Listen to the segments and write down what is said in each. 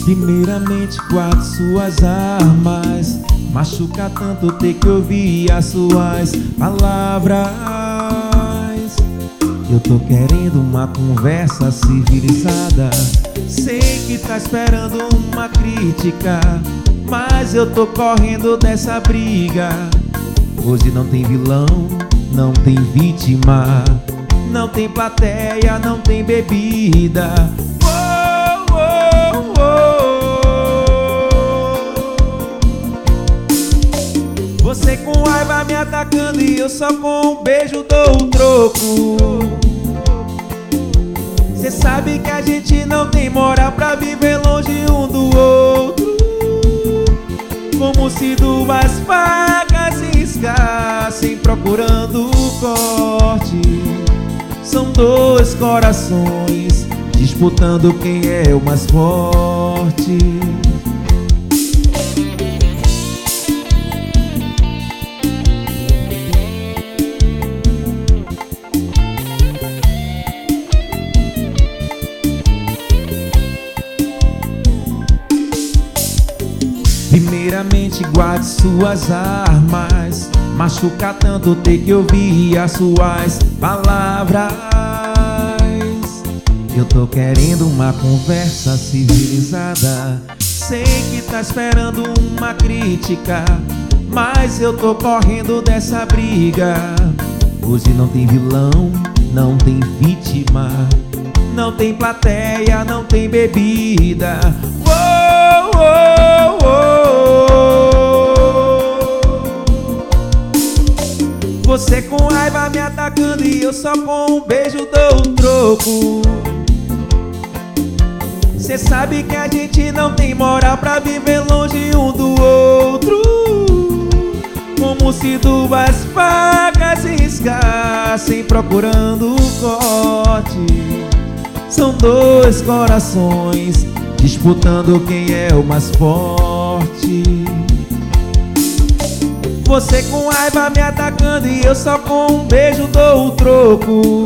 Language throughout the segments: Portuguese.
Primeiramente guarde suas armas, machuca tanto ter que ouvir as suas palavras. Eu tô querendo uma conversa civilizada. Sei que tá esperando uma crítica, mas eu tô correndo dessa briga. Hoje não tem vilão, não tem vítima, não tem plateia, não tem bebida. Você com raiva me atacando e eu só com um beijo dou o troco. Cê sabe que a gente não tem moral pra viver longe um do outro. Como se duas facas riscassem procurando o corte. São dois corações disputando quem é o mais forte. Primeiramente guarde suas armas, machuca tanto ter que ouvir as suas palavras. Eu tô querendo uma conversa civilizada. Sei que tá esperando uma crítica, mas eu tô correndo dessa briga. Hoje não tem vilão, não tem vítima, não tem plateia, não tem bebida. Você com raiva me atacando e eu só com um beijo dou um troco. Cê sabe que a gente não tem moral pra viver longe um do outro. Como se duas facas riscassem procurando o corte. São dois corações disputando quem é o mais forte. Você com raiva me atacando e eu só com um beijo dou o troco.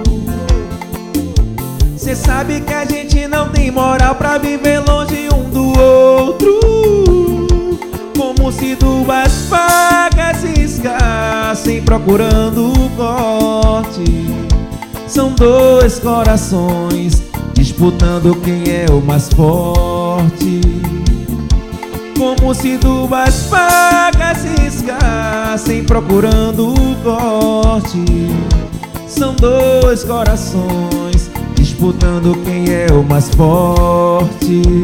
Cê sabe que a gente não tem moral pra viver longe um do outro. Como se duas facas riscassem procurando o corte. São dois corações disputando quem é o mais forte. Como se duas facas riscassem procurando o corte. São dois corações disputando quem é o mais forte.